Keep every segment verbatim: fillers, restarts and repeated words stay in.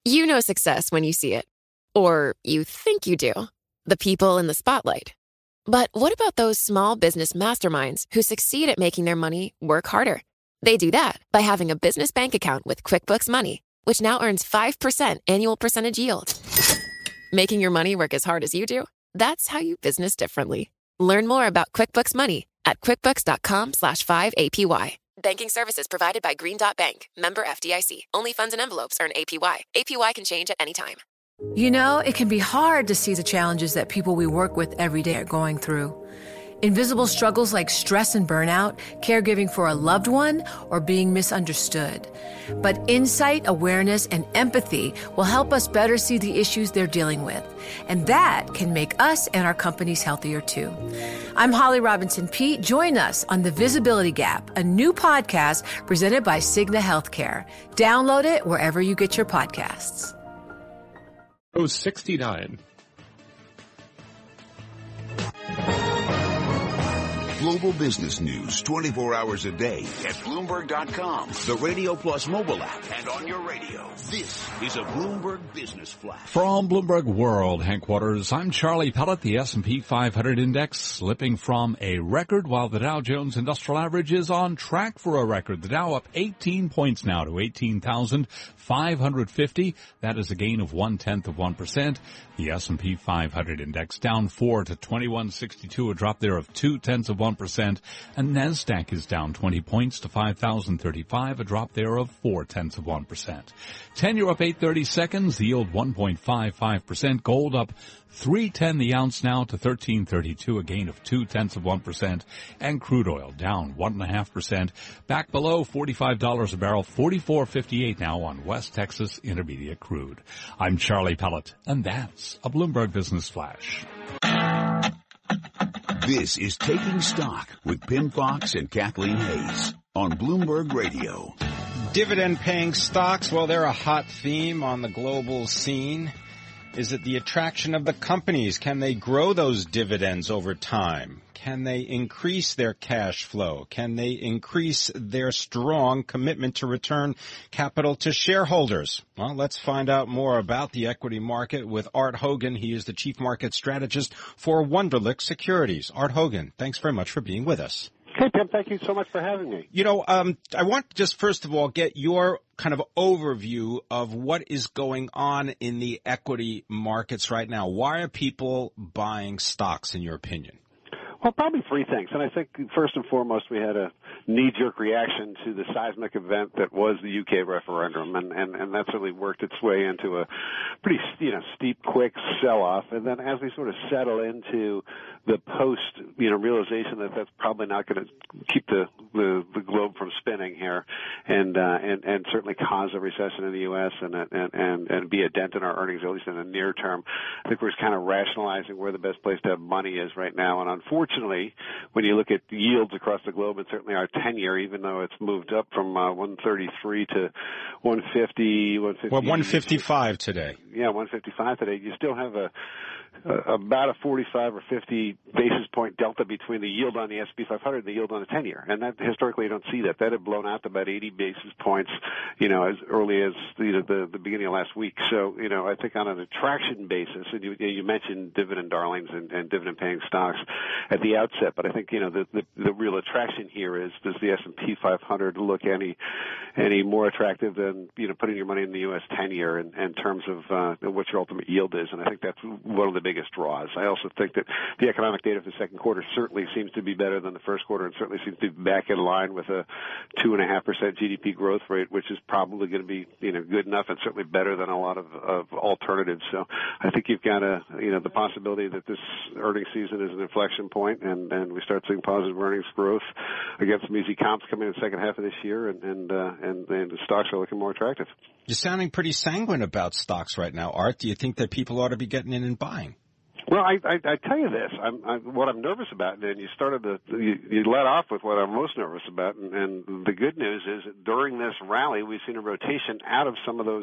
You know success when you see it. Or you think you do. The people in the spotlight. But what about those small business masterminds who succeed at making their money work harder? They do that by having a business bank account with QuickBooks Money, which now earns five percent annual percentage yield. Making your money work as hard as you do? That's how you business differently. Learn more about QuickBooks Money at quickbooks.com slash 5APY. Banking services provided by Green Dot Bank. Member F D I C. Only funds and envelopes earn A P Y. A P Y can change at any time. You know, it can be hard to see the challenges that people we work with every day are going through. Invisible struggles like stress and burnout, caregiving for a loved one, or being misunderstood. But insight, awareness, and empathy will help us better see the issues they're dealing with. And that can make us and our companies healthier too. I'm Holly Robinson Peete. Join us on The Visibility Gap, a new podcast presented by Cigna Healthcare. Download it wherever you get your podcasts. Oh, sixty-nine. Global business news twenty-four hours a day at Bloomberg dot com, the Radio Plus mobile app, and on your radio. This is a Bloomberg Business Flash. From Bloomberg World headquarters, I'm Charlie Pellet. The S and P five hundred index slipping from a record while the Dow Jones Industrial Average is on track for a record. The Dow up eighteen points now to eighteen thousand five hundred fifty. That is a gain of one-tenth of one percent. The S and P five hundred index down four to twenty-one sixty-two, a drop there of two-tenths of one percent. And NASDAQ is down twenty points to five thousand thirty-five, a drop there of four-tenths of one percent. ten-year up eight thirty seconds, the yield one point five five percent. Gold up three ten the ounce now to thirteen thirty-two, a gain of two-tenths of one percent. And crude oil down one point five percent, back below forty-five dollars a barrel, forty-four fifty-eight now on West Texas Intermediate crude. I'm Charlie Pellet, and that's a Bloomberg Business Flash. This is Taking Stock with Pimm Fox and Kathleen Hays on Bloomberg Radio. Dividend-paying stocks, well, they're a hot theme on the global scene. Is it the attraction of the companies? Can they grow those dividends over time? Can they increase their cash flow? Can they increase their strong commitment to return capital to shareholders? Well, let's find out more about the equity market with Art Hogan. He is the Chief Market Strategist for Wunderlich Securities. Art Hogan, thanks very much for being with us. Hey, Tim, thank you so much for having me. You know, um, I want to just first of all get your kind of overview of what is going on in the equity markets right now. Why are people buying stocks, in your opinion? Well, probably three things. And I think first and foremost, we had a knee-jerk reaction to the seismic event that was the U K referendum, and, and, and that certainly worked its way into a pretty, you know, steep, quick sell-off. And then as we sort of settle into the post, you know, realization that that's probably not going to keep the, the, the globe from spinning here, and, uh, and, and certainly cause a recession in the U S and, and, and, and be a dent in our earnings, at least in the near term. I think we're just kind of rationalizing where the best place to have money is right now. And unfortunately, when you look at yields across the globe, and certainly our ten-year, even though it's moved up from uh, one thirty-three to one fifty, one fifty. Well, one fifty-five today. Yeah, one fifty-five today. You still have a Uh, about a forty-five or fifty basis point delta between the yield on the S and P five hundred and the yield on the ten-year. And that historically you don't see that. That had blown out to about eighty basis points, you know, as early as you know, the, the beginning of last week. So, you know, I think on an attraction basis, and you, you mentioned dividend darlings and, and dividend-paying stocks at the outset, but I think, you know, the, the, the real attraction here is, does the S and P five hundred look any any more attractive than, you know, putting your money in the U S ten-year in, in terms of uh, what your ultimate yield is? And I think that's one of the biggest draws. I also think that the economic data for the second quarter certainly seems to be better than the first quarter, and certainly seems to be back in line with a two and a half percent G D P growth rate, which is probably going to be, you know, good enough and certainly better than a lot of, of alternatives. So I think you've got a, you know, the possibility that this earnings season is an inflection point, and, and we start seeing positive earnings growth against some easy comps coming in the second half of this year, and and, uh, and and the stocks are looking more attractive. You're sounding pretty sanguine about stocks right now, Art. Do you think that people ought to be getting in and buying? Well, I, I, I tell you this, I'm, I'm, what I'm nervous about, and you started to, you, you let off with what I'm most nervous about, and, and the good news is that during this rally, we've seen a rotation out of some of those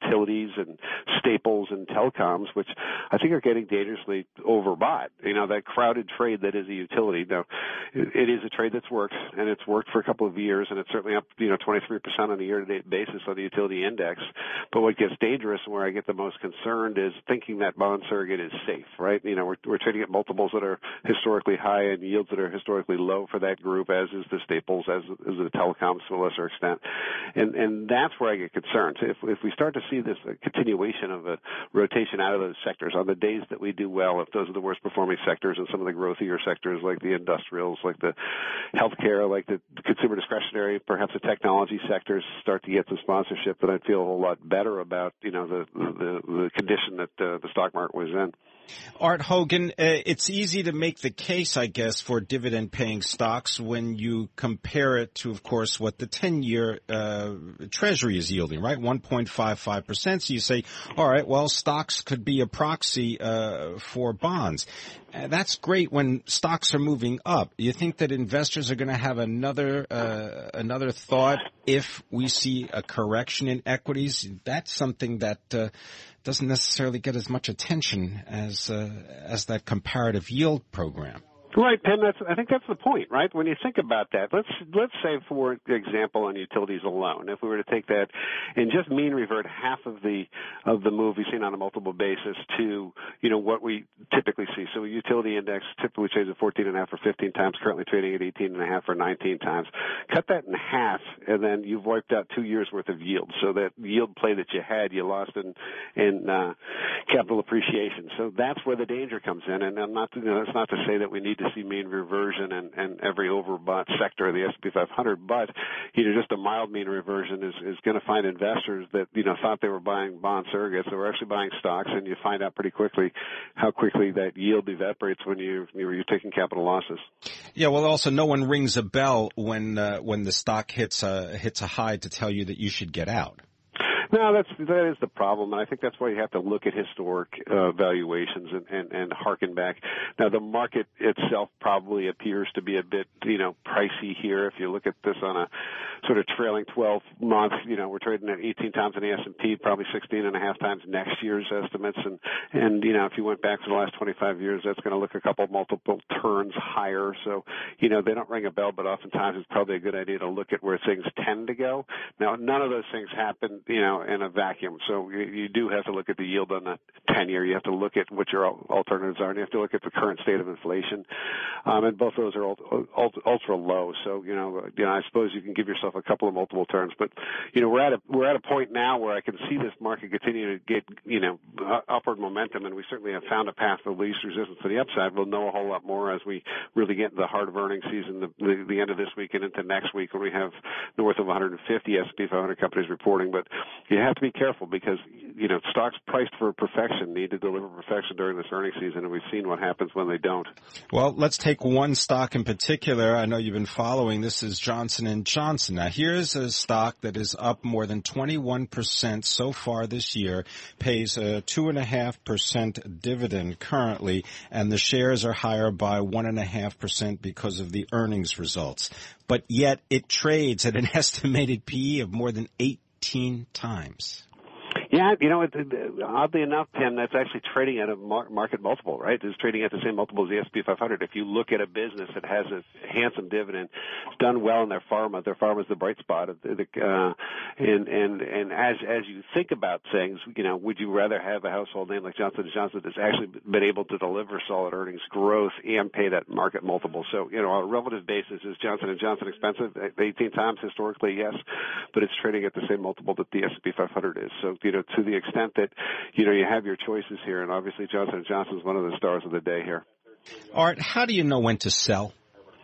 utilities and staples and telecoms, which I think are getting dangerously overbought. You know, that crowded trade that is a utility. Now, it is a trade that's worked, and it's worked for a couple of years, and it's certainly up, you know, twenty-three percent on a year-to-date basis on the utility index. But what gets dangerous and where I get the most concerned is thinking that bond surrogate is safe, right? You know, we're, we're trading at multiples that are historically high and yields that are historically low for that group, as is the staples, as is the telecoms to a lesser extent. And, and that's where I get concerned. If, if we start to see this uh, continuation of a rotation out of those sectors on the days that we do well, if those are the worst performing sectors and some of the growthier sectors like the industrials, like the healthcare, like the consumer discretionary, perhaps the technology sectors start to get some sponsorship, then I'd feel a whole lot better about, you know, the, the, the condition that uh, the stock market was in. Art Hogan, uh, it's easy to make the case, I guess, for dividend-paying stocks when you compare it to, of course, what the ten-year uh, Treasury is yielding, right? one point five five percent. So you say, all right, well, stocks could be a proxy uh, for bonds. Uh, that's great when stocks are moving up. Do you think that investors are going to have another uh, another thought if we see a correction in equities? That's something that uh, doesn't necessarily get as much attention as uh, as that comparative yield program. Right, Penn. That's, I think that's the point, right? When you think about that, let's let's say, for example, on utilities alone, if we were to take that and just mean revert half of the of the move we've seen on a multiple basis to, you know, what we typically see. So a utility index typically trades at fourteen and a half or fifteen times, currently trading at eighteen and a half or nineteen times. Cut that in half, and then you've wiped out two years worth of yield. So that yield play that you had, you lost in in uh, capital appreciation. So that's where the danger comes in. And I'm not, you know, that's not to say that we need to see mean reversion and, and every overbought sector of the S and P five hundred, but, you know, just a mild mean reversion is, is going to find investors that, you know, thought they were buying bond surrogates, they were actually buying stocks, and you find out pretty quickly how quickly that yield evaporates when you, you're taking capital losses. Yeah, well, also no one rings a bell when uh, when the stock hits a, hits a high to tell you that you should get out. No, that's that is the problem, and I think that's why you have to look at historic uh, valuations and, and, and harken back. Now, the market itself probably appears to be a bit, you know, pricey here. If you look at this on a sort of trailing twelve month, you know, we're trading at eighteen times in the S and P, probably sixteen and a half times next year's estimates, and and you know, if you went back to the last twenty-five years, that's going to look a couple multiple turns higher. So, you know, they don't ring a bell, but oftentimes it's probably a good idea to look at where things tend to go. Now, none of those things happen, you know, in a vacuum. So you, you do have to look at the yield on the ten-year. You have to look at what your alternatives are, and you have to look at the current state of inflation. Um, and both those are ultra, ultra low. So, you know, you know, I suppose you can give yourself a couple of multiple turns. But, you know, we're at a we're at a point now where I can see this market continue to get, you know, upward momentum, and we certainly have found a path of least resistance to the upside. We'll know a whole lot more as we really get into the heart of earnings season, the, the, the end of this week and into next week, when we have north of one hundred fifty S and P five hundred companies reporting. But you have to be careful because, you know, stocks priced for perfection need to deliver perfection during this earnings season, and we've seen what happens when they don't. Well, let's take one stock in particular. I know you've been following. This is Johnson and Johnson. Now, here's a stock that is up more than twenty-one percent so far this year, pays a two point five percent dividend currently, and the shares are higher by one point five percent because of the earnings results. But yet it trades at an estimated P E of more than eighteen times. Yeah, you know, it, it, oddly enough, Tim, that's actually trading at a mar- market multiple, right? It's trading at the same multiple as the S and P five hundred. If you look at a business that has a handsome dividend, it's done well in their pharma. Their pharma is the bright spot. Of the, uh, and and and as as you think about things, you know, would you rather have a household name like Johnson and Johnson that's actually been able to deliver solid earnings growth and pay that market multiple? So, you know, on a relative basis, is Johnson and Johnson expensive? eighteen times historically, yes, but it's trading at the same multiple that the S and P five hundred is. So, you know, to the extent that, you know, you have your choices here, and obviously Johnson and Johnson is one of the stars of the day here. Art, how do you know when to sell?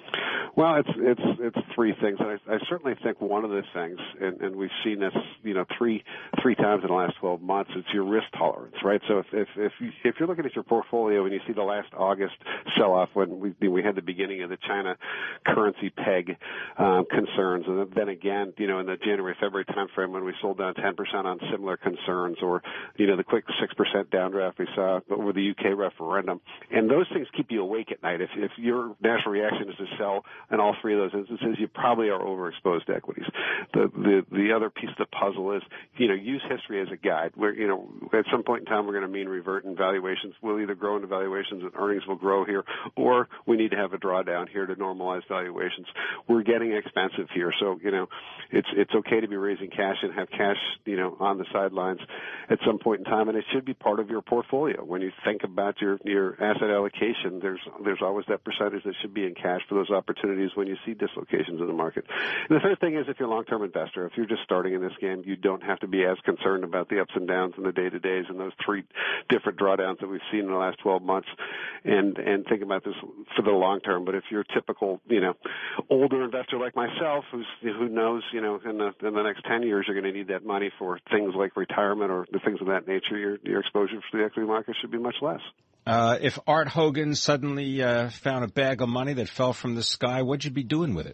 Well, it's it's it's three things, and I, I certainly think one of the things, and, and we've seen this, you know, three three times in the last twelve months. It's your risk tolerance, right? So if if if, you, if you're looking at your portfolio and you see the last August sell-off when we we had the beginning of the China currency peg um, concerns, and then again, you know, in the January February timeframe when we sold down ten percent on similar concerns, or you know, the quick six percent downdraft we saw over the U K referendum, and those things keep you awake at night. If if your natural reaction is to sell in all three of those instances, you probably are overexposed to equities. The, the, the other piece of the puzzle is, you know, use history as a guide. Where, you know, at some point in time, we're going to mean revert and valuations will either grow into valuations and earnings will grow here, or we need to have a drawdown here to normalize valuations. We're getting expensive here. So, you know, it's, it's okay to be raising cash and have cash, you know, on the sidelines at some point in time, and it should be part of your portfolio. When you think about your, your asset allocation, there's, there's always that percentage that should be in cash for those opportunities when you see dislocations in the market. And the third thing is, if you're a long-term investor, if you're just starting in this game, you don't have to be as concerned about the ups and downs and the day-to-days and those three different drawdowns that we've seen in the last twelve months, and, and think about this for the long term. But if you're a typical, you know, older investor like myself, who's, who knows, you know, in the, in the next ten years, you're going to need that money for things like retirement or the things of that nature, your, your exposure to the equity market should be much less. Uh, if Art Hogan suddenly uh, found a bag of money that fell from the sky, what'd you be doing with it?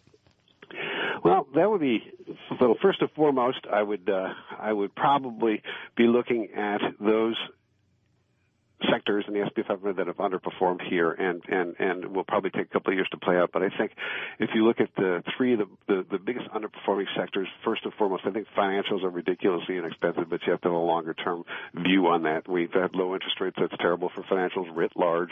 Well, that would be, well, first and foremost, I would, uh, I would probably be looking at those sectors in the S and P five hundred that have underperformed here, and, and, and will probably take a couple of years to play out. But I think if you look at the three of the, the, the biggest underperforming sectors, first and foremost, I think financials are ridiculously inexpensive, but you have to have a longer-term view on that. We've had low interest rates. That's terrible for financials writ large.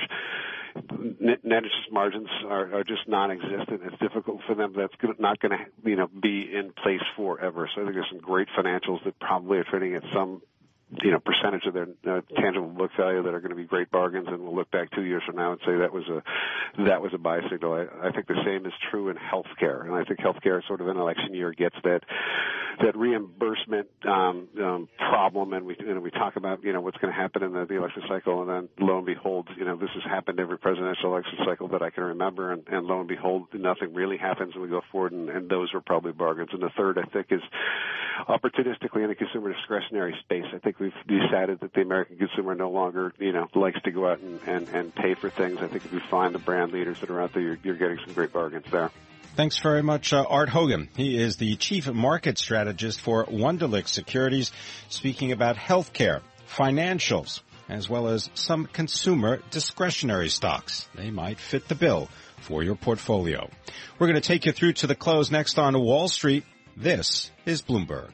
Net, net interest margins are, are just non-existent. It's difficult for them. That's not going to, you know, be in place forever. So I think there's some great financials that probably are trading at some, you know, percentage of their uh, tangible book value that are going to be great bargains, and we'll look back two years from now and say that was a that was a buy signal. I, I think the same is true in healthcare, and I think healthcare, sort of an election year, gets that that reimbursement um, um, problem, and we you know, we talk about you know what's going to happen in the, the election cycle, and then lo and behold, you know this has happened every presidential election cycle that I can remember, and, and lo and behold, nothing really happens, and we go forward, and, and those are probably bargains. And the third, I think, is opportunistically in the consumer discretionary space. I think we've decided that the American consumer no longer, you know, likes to go out and, and, and pay for things. I think if you find the brand leaders that are out there, you're, you're getting some great bargains there. Thanks very much, uh, Art Hogan. He is the Chief Market Strategist for Wunderlich Securities, speaking about healthcare, financials, as well as some consumer discretionary stocks. They might fit the bill for your portfolio. We're going to take you through to the close next on Wall Street. This is Bloomberg.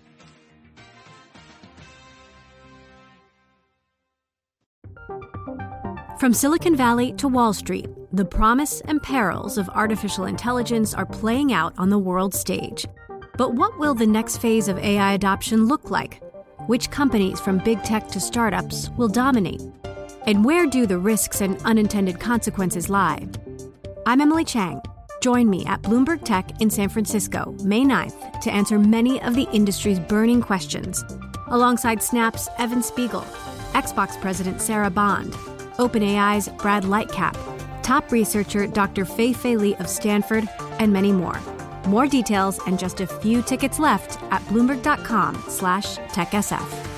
From Silicon Valley to Wall Street, the promise and perils of artificial intelligence are playing out on the world stage. But what will the next phase of A I adoption look like? Which companies, from big tech to startups, will dominate? And where do the risks and unintended consequences lie? I'm Emily Chang. Join me at Bloomberg Tech in San Francisco, May ninth, to answer many of the industry's burning questions, alongside Snap's Evan Spiegel, Xbox President Sarah Bond, OpenAI's Brad Lightcap, top researcher Doctor Fei-Fei Li of Stanford, and many more. More details and just a few tickets left at Bloomberg.com slash TechSF.